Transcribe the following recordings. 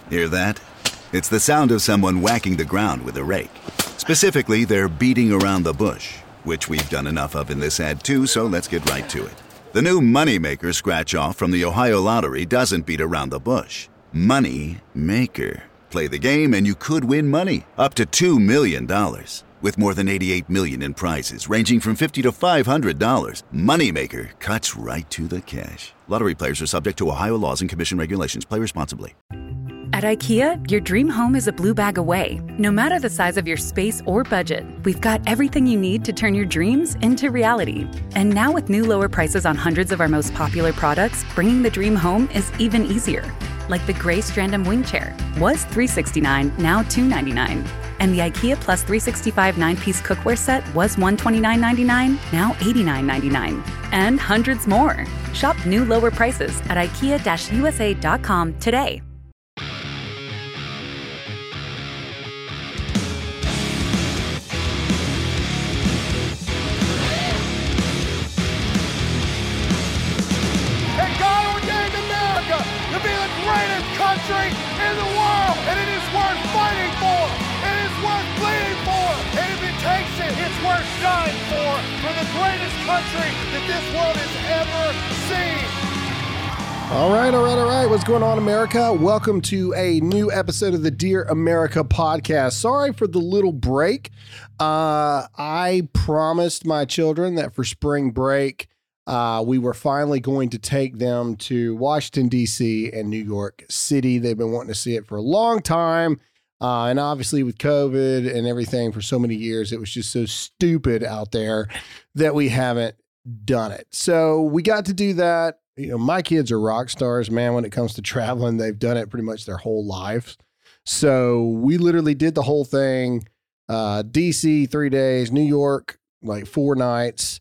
Hear that? It's the sound of someone whacking the ground with a rake. Specifically, they're beating around the bush, which we've done enough of in this ad too, so let's get right to it. The new Moneymaker scratch-off from the Ohio Lottery doesn't beat around the bush. Money Maker. Play the game and you could win money, up to $2 million. With more than $88 million in prizes, ranging from $50 to $500, Moneymaker cuts right to the cash. Lottery players are subject to Ohio laws and commission regulations. Play responsibly. At IKEA, your dream home is a blue bag away. No matter the size of your space or budget, we've got everything you need to turn your dreams into reality. And now with new lower prices on hundreds of our most popular products, bringing the dream home is even easier. Like the gray Strandom wing chair was $369, now $299. And the IKEA Plus 365 9-piece cookware set was $129.99, now $89.99. And hundreds more. Shop new lower prices at IKEA-USA.com today. Country in the world, and it is worth fighting for. It is worth bleeding for, and if it takes it, it's worth dying for the greatest country that this world has ever seen. All right. What's going on, America? Welcome to a new episode of the Dear America podcast. Sorry for the little break. I promised my children that for spring break, we were finally going to take them to Washington, D.C. and New York City. They've been wanting to see it for a long time. And obviously with COVID and everything for so many years, it was just so stupid out there that we haven't done it. So we got to do that. You know, my kids are rock stars, man, when it comes to traveling. They've done it pretty much their whole lives. So we literally did the whole thing. D.C. 3 days, New York, like 4 nights.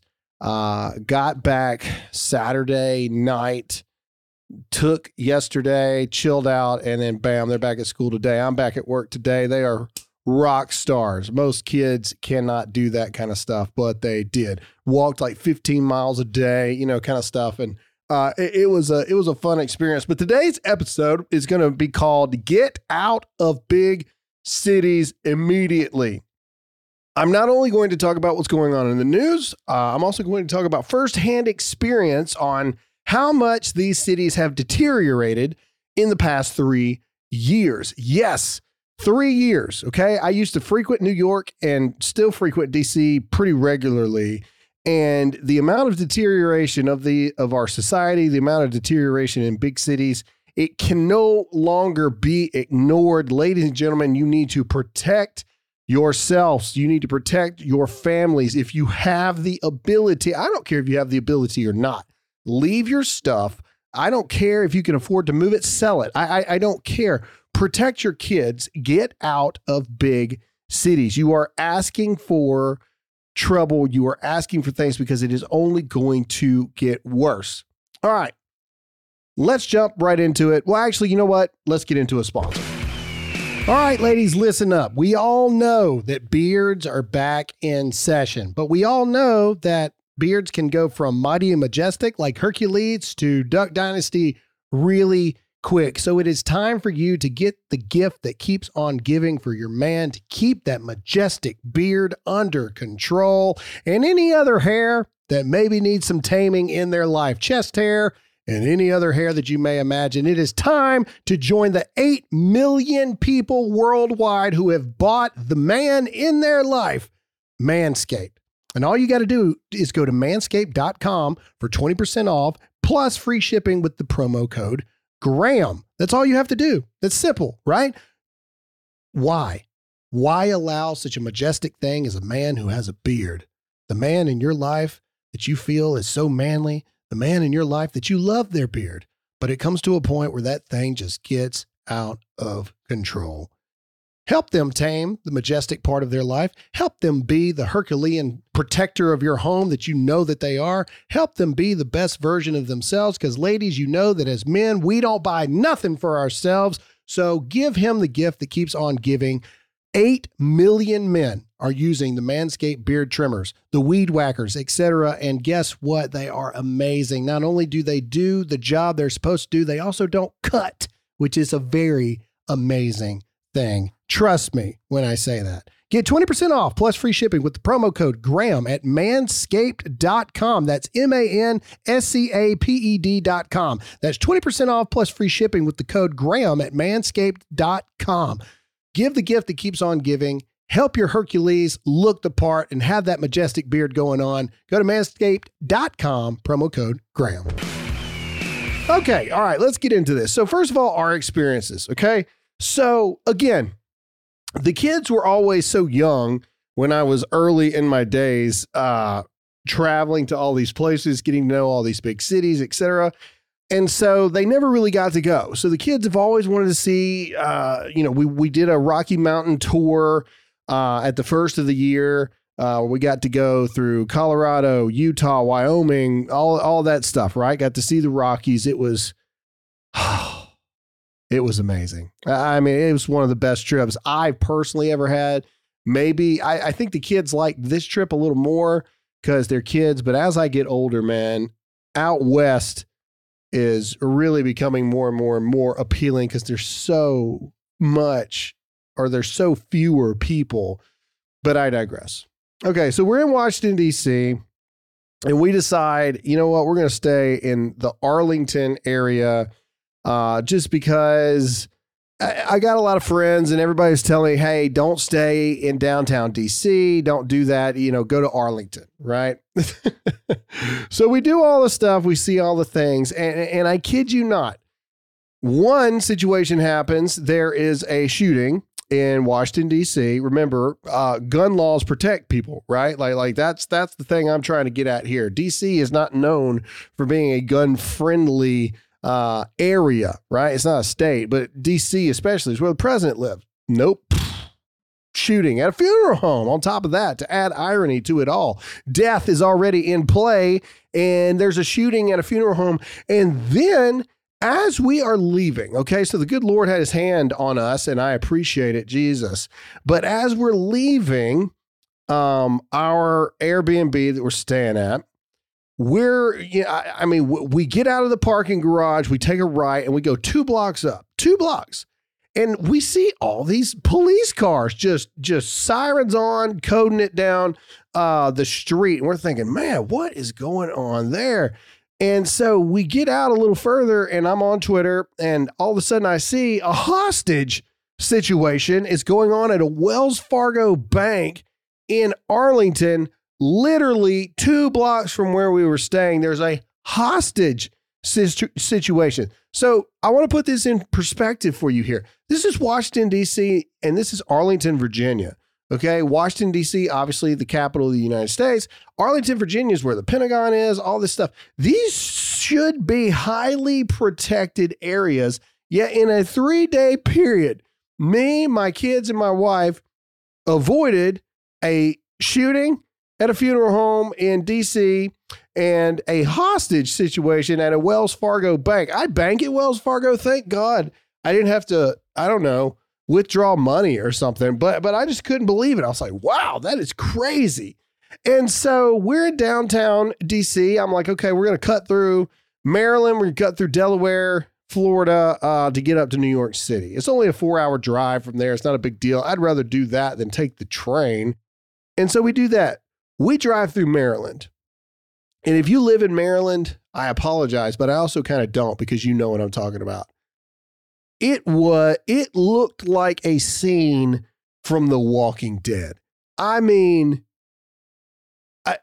Got back Saturday night, took yesterday, chilled out, and then bam, they're back at school today. I'm back at work today. They are rock stars. Most kids cannot do that kind of stuff, but they did. Walked like 15 miles a day, you know, kind of stuff. And it was a fun experience. But today's episode is going to be called Get Out of Big Cities Immediately. I'm not only going to talk about what's going on in the news, I'm also going to talk about firsthand experience on how much these cities have deteriorated in the past 3 years. Yes, 3 years. Okay. I used to frequent New York and still frequent DC pretty regularly. And the amount of deterioration of our society, the amount of deterioration in big cities, it can no longer be ignored. Ladies and gentlemen, you need to protect yourselves. You need to protect your families. If you have the ability, I don't care if you have the ability or not, leave your stuff. I don't care if you can afford to move it, sell it. I don't care. Protect your kids. Get out of big cities. You are asking for trouble. You are asking for things because it is only going to get worse. All right. Let's jump right into it. Well, actually, you know what? Let's get into a sponsor. All right, ladies, listen up. We all know that beards are back in session, but we all know that beards can go from mighty and majestic like Hercules to Duck Dynasty really quick. So it is time for you to get the gift that keeps on giving for your man to keep that majestic beard under control and any other hair that maybe needs some taming in their life, chest hair, and any other hair that you may imagine. It is time to join the 8 million people worldwide who have bought the man in their life, Manscaped. And all you got to do is go to manscaped.com for 20% off plus free shipping with the promo code Graham. That's all you have to do. That's simple, right? Why? Why allow such a majestic thing as a man who has a beard? The man in your life that you feel is so manly, the man in your life that you love their beard, but it comes to a point where that thing just gets out of control. Help them tame the majestic part of their life. Help them be the Herculean protector of your home that you know that they are. Help them be the best version of themselves because, ladies, you know that as men, we don't buy nothing for ourselves. So give him the gift that keeps on giving. 8 million men are using the Manscaped beard trimmers, the weed whackers, etc. And guess what? They are amazing. Not only do they do the job they're supposed to do, they also don't cut, which is a very amazing thing. Trust me when I say that. Get 20% off plus free shipping with the promo code Graham at manscaped.com. That's manscaped.com. That's 20% off plus free shipping with the code Graham at manscaped.com. Give the gift that keeps on giving. Help your Hercules look the part and have that majestic beard going on. Go to manscaped.com, promo code Graham. Okay, all right, let's get into this. So first of all, our experiences, okay? So again, the kids were always so young when I was early in my days, traveling to all these places, getting to know all these big cities, etc. And so they never really got to go. So the kids have always wanted to see, we did a Rocky Mountain tour at the first of the year. We got to go through Colorado, Utah, Wyoming, all that stuff, right? Got to see the Rockies. It was amazing. I mean, it was one of the best trips I've personally ever had. Maybe I think the kids like this trip a little more because they're kids. But as I get older, man, out west is really becoming more and more and more appealing because there's so fewer people. But I digress. Okay, so we're in Washington, D.C., and we decide, you know what, we're going to stay in the Arlington area just because I got a lot of friends and everybody's telling me, hey, don't stay in downtown D.C., don't do that, go to Arlington, right? So we do all the stuff, we see all the things, and I kid you not, one situation happens, there is a shooting in Washington, D.C. Remember, gun laws protect people, right? Like that's the thing I'm trying to get at here. D.C. is not known for being a gun-friendly area, right? It's not a state, but D.C. especially is where the president lived. Nope. Shooting at a funeral home. On top of that, to add irony to it all, death is already in play, and there's a shooting at a funeral home, and then as we are leaving, okay, so the good Lord had his hand on us, and I appreciate it, Jesus. But as we're leaving our Airbnb that we're staying at, we get out of the parking garage, we take a right, and we go 2 blocks up, and we see all these police cars just sirens on, coding it down the street. And we're thinking, man, what is going on there? And so we get out a little further and I'm on Twitter and all of a sudden I see a hostage situation is going on at a Wells Fargo bank in Arlington, literally 2 blocks from where we were staying. There's a hostage situation. So I want to put this in perspective for you here. This is Washington, D.C., and this is Arlington, Virginia. Okay, Washington, D.C., obviously the capital of the United States. Arlington, Virginia is where the Pentagon is, all this stuff. These should be highly protected areas. Yet in a 3-day period, me, my kids, and my wife avoided a shooting at a funeral home in D.C. and a hostage situation at a Wells Fargo bank. I bank at Wells Fargo, thank God. I didn't have to, withdraw money or something, but I just couldn't believe it. I was like, wow, that is crazy. And so we're in downtown DC. I'm like, okay, we're going to cut through Maryland. We're going to cut through Delaware, Florida, to get up to New York City. It's only a 4-hour drive from there. It's not a big deal. I'd rather do that than take the train. And so we do that. We drive through Maryland. And if you live in Maryland, I apologize, but I also kind of don't because you know what I'm talking about. It looked like a scene from The Walking Dead. I mean, I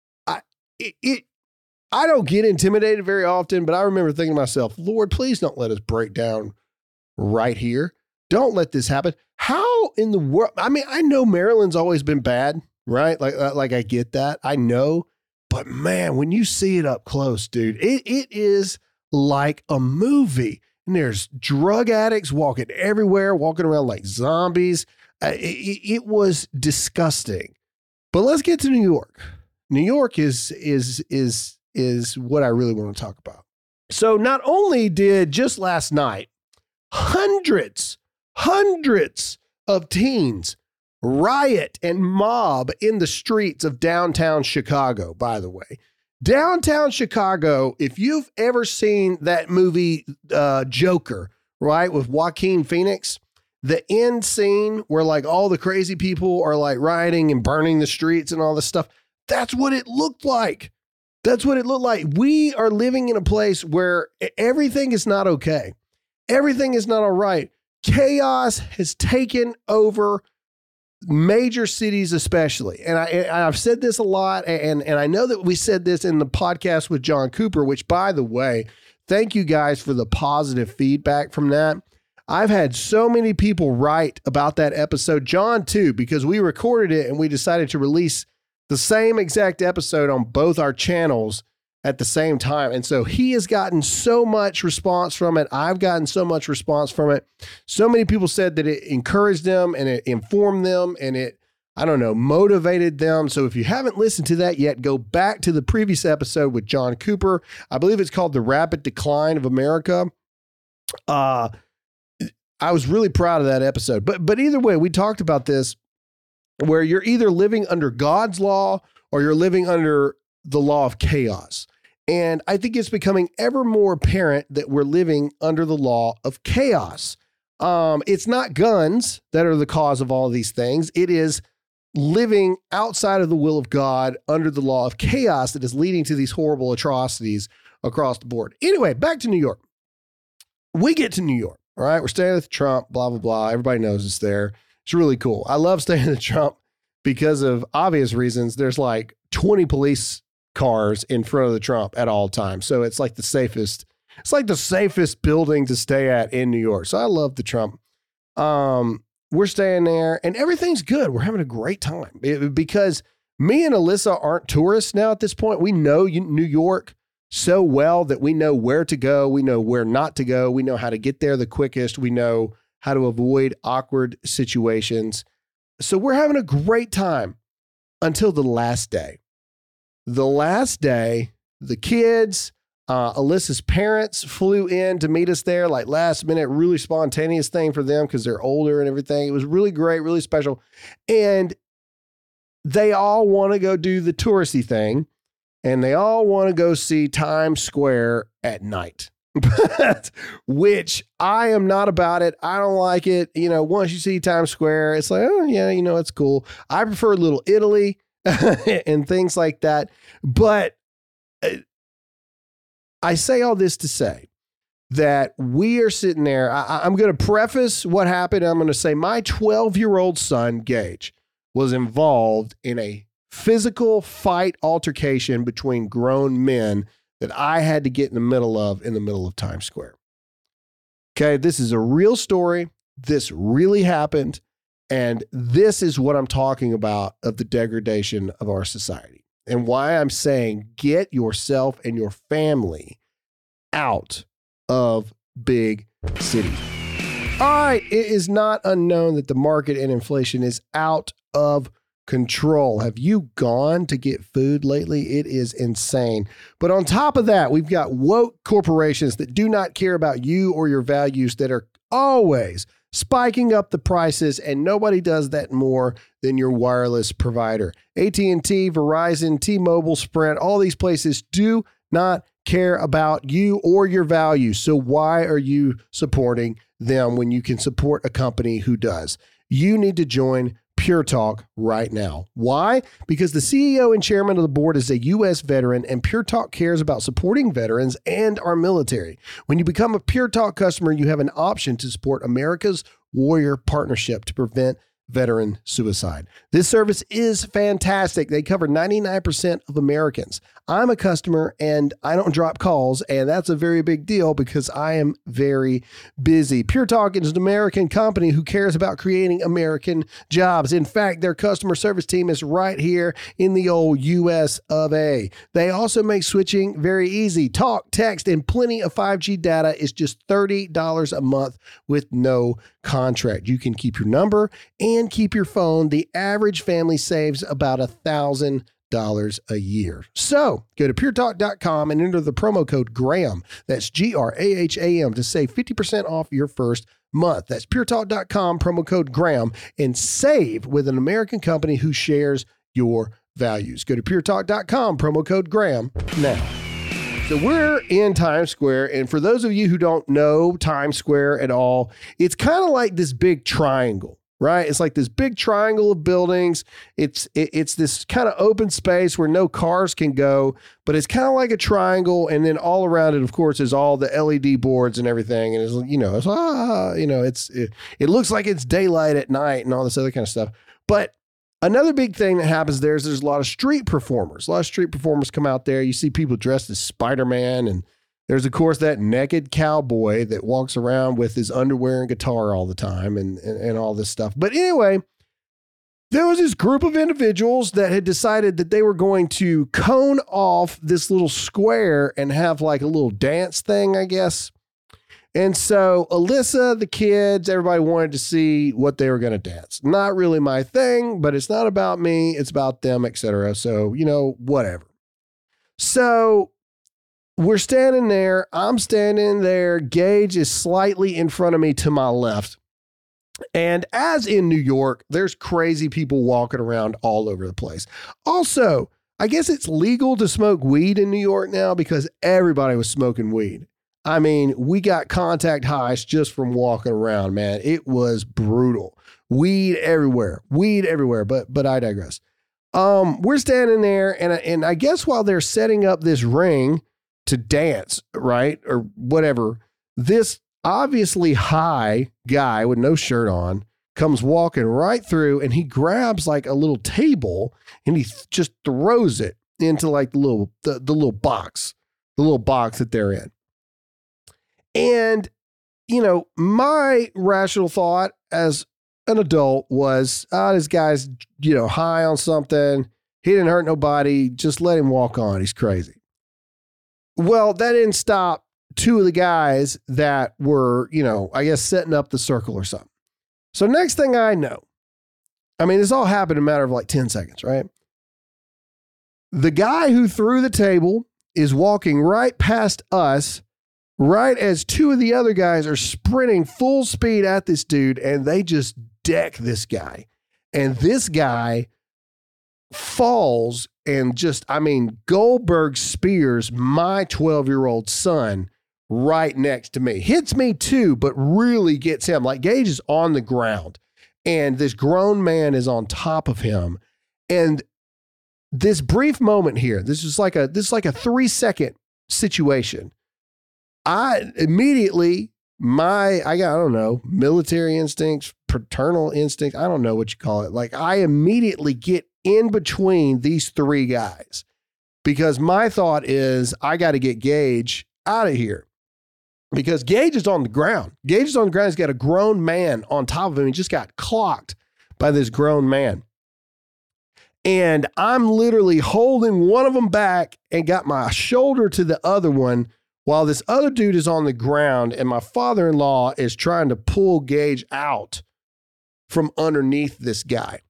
don't get intimidated very often, but I remember thinking to myself, Lord, please don't let us break down right here. Don't let this happen. How in the world? I mean, I know Maryland's always been bad, right? Like I get that. I know, but man, when you see it up close, dude, it is like a movie. And there's drug addicts walking everywhere, walking around like zombies. It was disgusting. But let's get to New York. New York is what I really want to talk about. So not only did just last night, hundreds of teens riot and mob in the streets of downtown Chicago, by the way. Downtown Chicago, if you've ever seen that movie Joker, right, with Joaquin Phoenix, the end scene where like all the crazy people are like rioting and burning the streets and all this stuff, that's what it looked like. That's what it looked like. We are living in a place where everything is not okay. Everything is not all right. Chaos has taken over major cities especially. And I've said this a lot, and I know that we said this in the podcast with John Cooper, which, by the way, thank you guys for the positive feedback from that. I've had so many people write about that episode, John too, because we recorded it and we decided to release the same exact episode on both our channels at the same time. And so he has gotten so much response from it. I've gotten so much response from it. So many people said that it encouraged them and it informed them and it, I don't know, motivated them. So if you haven't listened to that yet, go back to the previous episode with John Cooper. I believe it's called The Rapid Decline of America. I was really proud of that episode. But either way, we talked about this where you're either living under God's law or you're living under the law of chaos. And I think it's becoming ever more apparent that we're living under the law of chaos. It's not guns that are the cause of all of these things. It is living outside of the will of God under the law of chaos that is leading to these horrible atrocities across the board. Anyway, back to New York. We get to New York, all right? We're staying at the Trump, blah, blah, blah. Everybody knows it's there. It's really cool. I love staying at the Trump because of obvious reasons. There's like 20 police cars in front of the Trump at all times. So it's like the safest building to stay at in New York. So I love the Trump. We're staying there and everything's good. We're having a great time because me and Alyssa aren't tourists now at this point. We know New York so well that we know where to go. We know where not to go. We know how to get there the quickest. We know how to avoid awkward situations. So we're having a great time until the last day. The last day, the kids, Alyssa's parents flew in to meet us there, like last minute, really spontaneous thing for them because they're older and everything. It was really great, really special. And they all want to go do the touristy thing and they all want to go see Times Square at night. Which I am not about it. I don't like it. You know, once you see Times Square, it's like, oh yeah, you know, it's cool. I prefer Little Italy and things like that. But I say all this to say that we are sitting there. I'm going to preface what happened. I'm going to say my 12-year-old son, Gage, was involved in a physical fight altercation between grown men that I had to get in the middle of Times Square. Okay, this is a real story. This really happened. And this is what I'm talking about of the degradation of our society and why I'm saying get yourself and your family out of big cities. All right, it is not unknown that the market and inflation is out of control. Have you gone to get food lately? It is insane. But on top of that, we've got woke corporations that do not care about you or your values that are always spiking up the prices, and nobody does that more than your wireless provider. AT&T, Verizon, T-Mobile, Sprint, all these places do not care about you or your values. So why are you supporting them when you can support a company who does? You need to join Pure Talk right now. Why? Because the CEO and chairman of the board is a U.S. veteran, and Pure Talk cares about supporting veterans and our military. When you become a Pure Talk customer, you have an option to support America's Warrior Partnership to prevent veteran suicide. This service is fantastic. They cover 99% of Americans. I'm a customer and I don't drop calls, and that's a very big deal because I am very busy. Pure Talk is an American company who cares about creating American jobs. In fact, their customer service team is right here in the old US of A. They also make switching very easy. Talk, text, and plenty of 5G data is just $30 a month with no contract. You can keep your number and keep your phone. The average family saves about $1,000 a year. So go to puretalk.com and enter the promo code Graham. That's GRAHAM to save 50% off your first month. That's puretalk.com, promo code Graham, and save with an American company who shares your values. Go to puretalk.com, promo code Graham now. So we're in Times Square, and for those of you who don't know Times Square at all, it's kind of like this big triangle, right? It's like this big triangle of buildings. It's this kind of open space where no cars can go, but it's kind of like a triangle, and then all around it, of course, is all the LED boards and everything, and it looks like it's daylight at night and all this other kind of stuff. But another big thing that happens there's a lot of street performers. A lot of street performers come out there. You see people dressed as Spider-Man, and there's, of course, that naked cowboy that walks around with his underwear and guitar all the time and all this stuff. But anyway, there was this group of individuals that had decided that they were going to cone off this little square and have like a little dance thing, I guess. And so Alyssa, the kids, everybody wanted to see what they were going to dance. Not really my thing, but it's not about me. It's about them, etc. So, whatever. So we're standing there. I'm standing there. Gage is slightly in front of me to my left. And as in New York, there's crazy people walking around all over the place. Also, I guess it's legal to smoke weed in New York now because everybody was smoking weed. I mean, we got contact highs just from walking around, man. It was brutal. Weed everywhere, but I digress. We're standing there and I guess while they're setting up this ring to dance, right? Or whatever, this obviously high guy with no shirt on comes walking right through, and he grabs like a little table and he just throws it into like the little box that they're in. And, my rational thought as an adult was, this guy's, high on something. He didn't hurt nobody. Just let him walk on. He's crazy. Well, that didn't stop two of the guys that were, I guess setting up the circle or something. So next thing I know, this all happened in a matter of like 10 seconds, right? The guy who threw the table is walking right past us, right as two of the other guys are sprinting full speed at this dude, and they just deck this guy. And this guy falls and Goldberg spears my 12-year-old son right next to me. Hits me too, but really gets him. Like Gage is on the ground, and this grown man is on top of him. And this brief moment here, this is like a 3-second situation. I immediately, I don't know, military instincts, paternal instincts, I don't know what you call it. Like I immediately get in between these three guys because my thought is I got to get Gage out of here because Gage is on the ground. He's got a grown man on top of him. He just got clocked by this grown man. And I'm literally holding one of them back and got my shoulder to the other one while this other dude is on the ground, and my father-in-law is trying to pull Gage out from underneath this guy.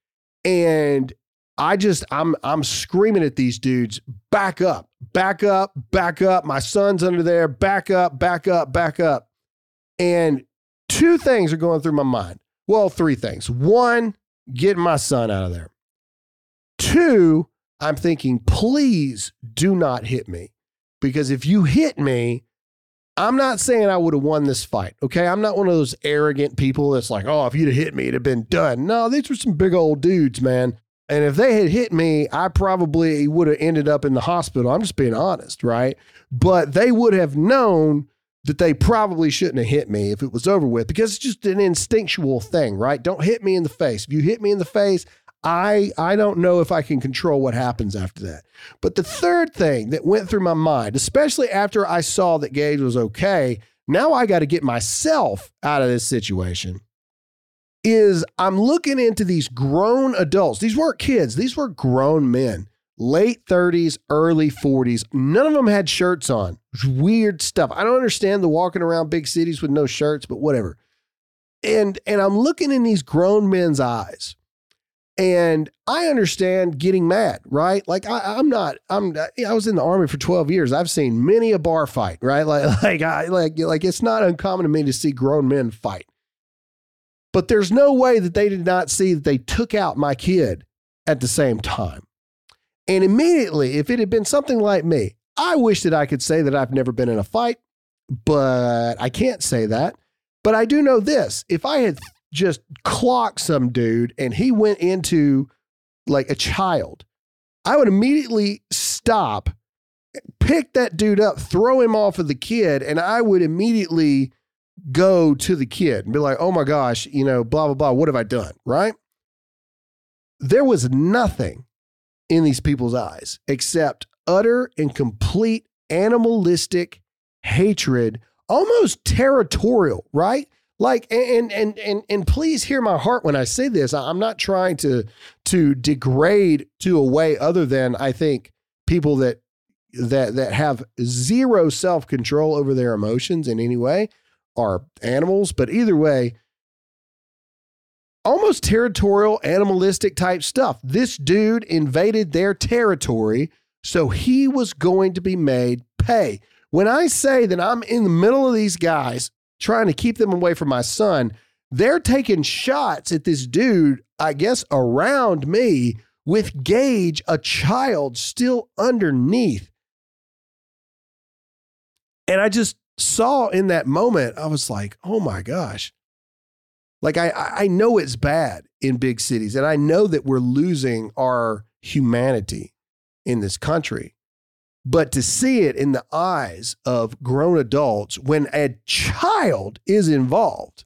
And I'm screaming at these dudes, back up. My son's under there, back up. And two things are going through my mind. Well, three things. One, getting my son out of there. Two, I'm thinking, please do not hit me. Because if you hit me, I'm not saying I would have won this fight, okay? I'm not one of those arrogant people that's like, oh, if you'd have hit me, it'd have been done. No, these were some big old dudes, man. And if they had hit me, I probably would have ended up in the hospital. I'm just being honest, right? But they would have known that they probably shouldn't have hit me if it was over with because it's just an instinctual thing, right? Don't hit me in the face. If you hit me in the face, I don't know if I can control what happens after that. But the third thing that went through my mind, especially after I saw that Gage was okay, now I got to get myself out of this situation, is I'm looking into these grown adults. These weren't kids. These were grown men, late 30s, early 40s. None of them had shirts on. It was weird stuff. I don't understand the walking around big cities with no shirts, but whatever. And I'm looking in these grown men's eyes. And I understand getting mad, right? Like I was in the Army for 12 years. I've seen many a bar fight, right? Like it's not uncommon to me to see grown men fight. But there's no way that they did not see that they took out my kid at the same time. And immediately, if it had been something like me, I wish that I could say that I've never been in a fight, but I can't say that. But I do know this. If I had just clocked some dude and he went into like a child, I would immediately stop, pick that dude up, throw him off of the kid, and I would immediately go to the kid and be like, oh my gosh, you know, blah, blah, blah. What have I done? Right? There was nothing in these people's eyes except utter and complete animalistic hatred, almost territorial, right? Like, and please hear my heart when I say this. I'm not trying to degrade to a way other than I think people that have zero self-control over their emotions in any way are animals. But either way, almost territorial, animalistic type stuff. This dude invaded their territory, so he was going to be made pay. When I say that I'm in the middle of these guys trying to keep them away from my son, they're taking shots at this dude, I guess, around me with Gage, a child, still underneath. And I just saw in that moment, I was like, oh my gosh. Like, I know it's bad in big cities, and I know that we're losing our humanity in this country. But to see it in the eyes of grown adults when a child is involved,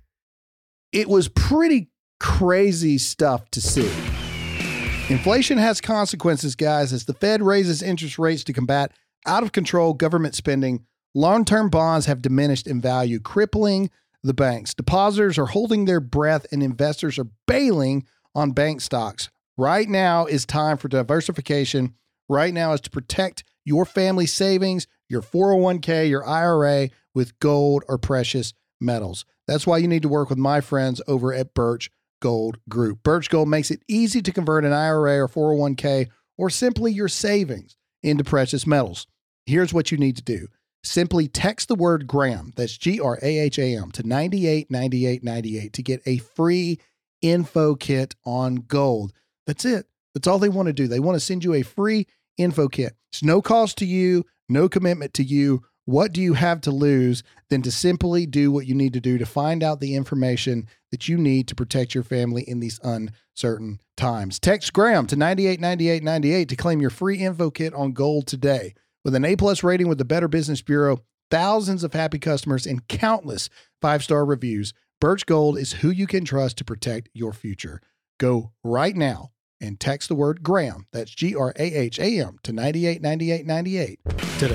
it was pretty crazy stuff to see. Inflation has consequences, guys. As the Fed raises interest rates to combat out of control government spending, long-term bonds have diminished in value, crippling the banks. Depositors are holding their breath and investors are bailing on bank stocks. Right now is time for diversification. Right now is to protect your family savings, your 401k, your IRA with gold or precious metals. That's why you need to work with my friends over at Birch Gold Group. Birch Gold makes it easy to convert an IRA or 401k or simply your savings into precious metals. Here's what you need to do. Simply text the word GRAHAM, that's GRAHAM, to 989898 to get a free info kit on gold. That's it. That's all they want to do. They want to send you a free info kit. It's no cost to you, no commitment to you. What do you have to lose than to simply do what you need to do to find out the information that you need to protect your family in these uncertain times? Text GRAHAM to 989898 to claim your free info kit on gold today. With an A+ rating with the Better Business Bureau, thousands of happy customers, and countless 5-star reviews, Birch Gold is who you can trust to protect your future. Go right now and text the word GRAHAM, that's GRAHAM, to 989898 today.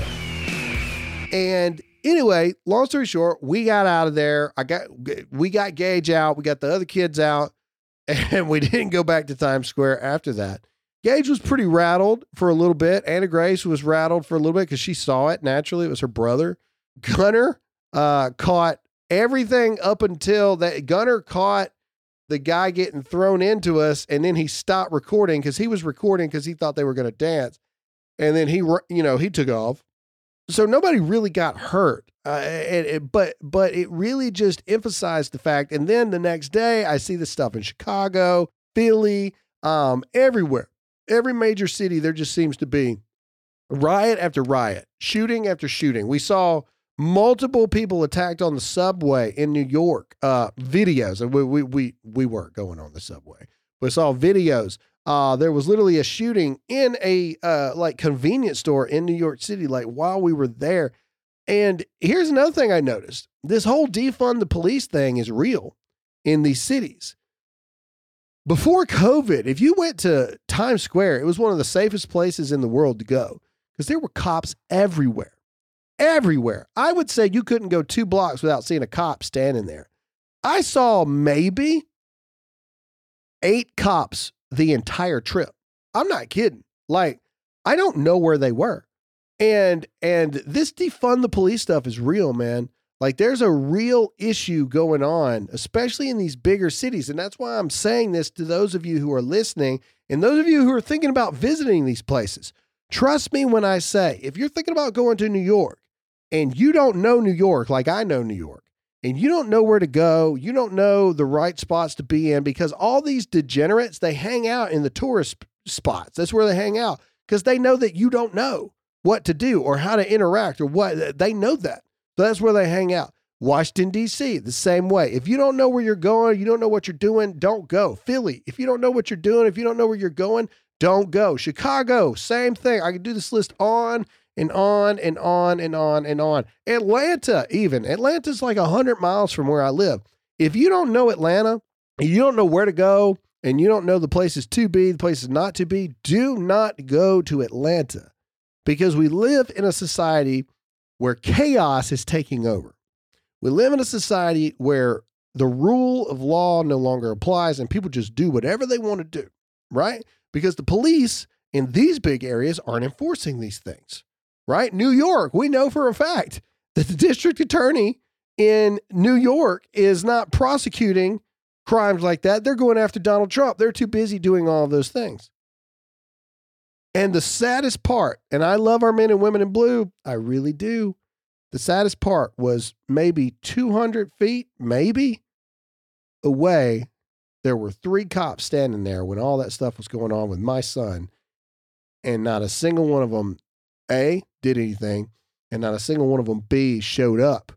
And anyway, long story short, we got out of there. We got Gage out. We got the other kids out, and we didn't go back to Times Square after that. Gage was pretty rattled for a little bit. Anna Grace was rattled for a little bit because she saw it. Naturally, it was her brother. Gunner caught everything up until that. Gunner caught the guy getting thrown into us, and then he stopped recording because he was recording because he thought they were going to dance. And then he took off. So nobody really got hurt. But it really just emphasized the fact. And then the next day, I see this stuff in Chicago, Philly, everywhere. Every major city, there just seems to be riot after riot, shooting after shooting. We saw multiple people attacked on the subway in New York, videos. And we weren't going on the subway. We saw videos. There was literally a shooting in a convenience store in New York City, like while we were there. And here's another thing I noticed. This whole defund the police thing is real in these cities. Before COVID, if you went to Times Square, it was one of the safest places in the world to go because there were cops everywhere. Everywhere. I would say you couldn't go 2 blocks without seeing a cop standing there. I saw maybe 8 cops the entire trip. I'm not kidding. Like, I don't know where they were. And this defund the police stuff is real, man. Like, there's a real issue going on, especially in these bigger cities. And that's why I'm saying this to those of you who are listening and those of you who are thinking about visiting these places. Trust me when I say, if you're thinking about going to New York and you don't know New York like I know New York, and you don't know where to go, you don't know the right spots to be in, because all these degenerates, they hang out in the tourist spots. That's where they hang out because they know that you don't know. what to do or how to interact or what. They know that. So that's where they hang out. Washington, D.C., the same way. If you don't know where you're going, you don't know what you're doing, don't go. Philly, if you don't know what you're doing, if you don't know where you're going, don't go. Chicago, same thing. I could do this list on and on and on and on and on. Atlanta, even. Atlanta's like 100 miles from where I live. If you don't know Atlanta, and you don't know where to go, and you don't know the places to be, the places not to be, do not go to Atlanta, because we live in a society where chaos is taking over. We live in a society where the rule of law no longer applies and people just do whatever they want to do, right? Because the police in these big areas aren't enforcing these things, right? New York, we know for a fact that the district attorney in New York is not prosecuting crimes like that. They're going after Donald Trump. They're too busy doing all of those things. And the saddest part, and I love our men and women in blue, I really do. The saddest part was maybe 200 feet, maybe, away, there were 3 cops standing there when all that stuff was going on with my son, and not a single one of them, A, did anything, and not a single one of them, B, showed up.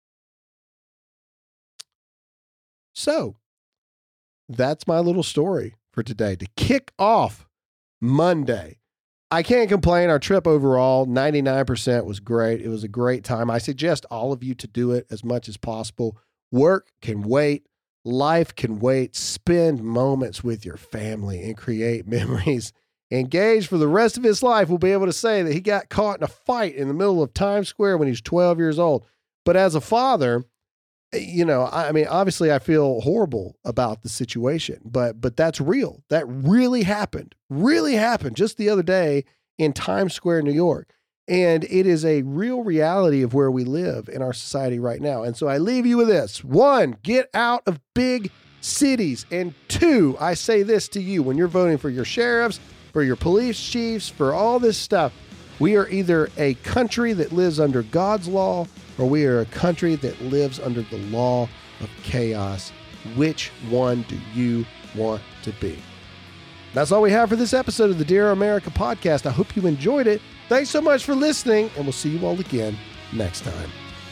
So, that's my little story for today to kick off Monday. I can't complain. Our trip overall, 99% was great. It was a great time. I suggest all of you to do it as much as possible. Work can wait. Life can wait. Spend moments with your family and create memories. Engage for the rest of his life will be able to say that he got caught in a fight in the middle of Times Square when he was 12 years old. But as a father, you know, I mean, obviously I feel horrible about the situation, but that's real. That really happened just the other day in Times Square, New York. And it is a real reality of where we live in our society right now. And so I leave you with this. 1, get out of big cities. And 2, I say this to you, when you're voting for your sheriffs, for your police chiefs, for all this stuff, we are either a country that lives under God's law, or we are a country that lives under the law of chaos. Which one do you want to be? That's all we have for this episode of the Dear America podcast. I hope you enjoyed it. Thanks so much for listening, and we'll see you all again next time.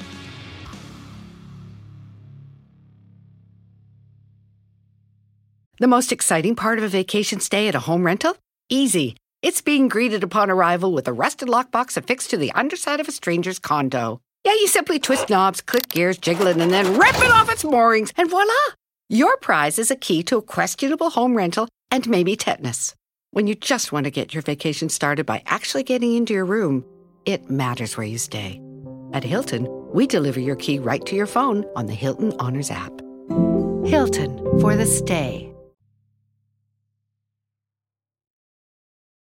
The most exciting part of a vacation stay at a home rental? Easy. It's being greeted upon arrival with a rusted lockbox affixed to the underside of a stranger's condo. Yeah, you simply twist knobs, click gears, jiggle it, and then rip it off its moorings, and voila! Your prize is a key to a questionable home rental and maybe tetanus. When you just want to get your vacation started by actually getting into your room, it matters where you stay. At Hilton, we deliver your key right to your phone on the Hilton Honors app. Hilton, for the stay.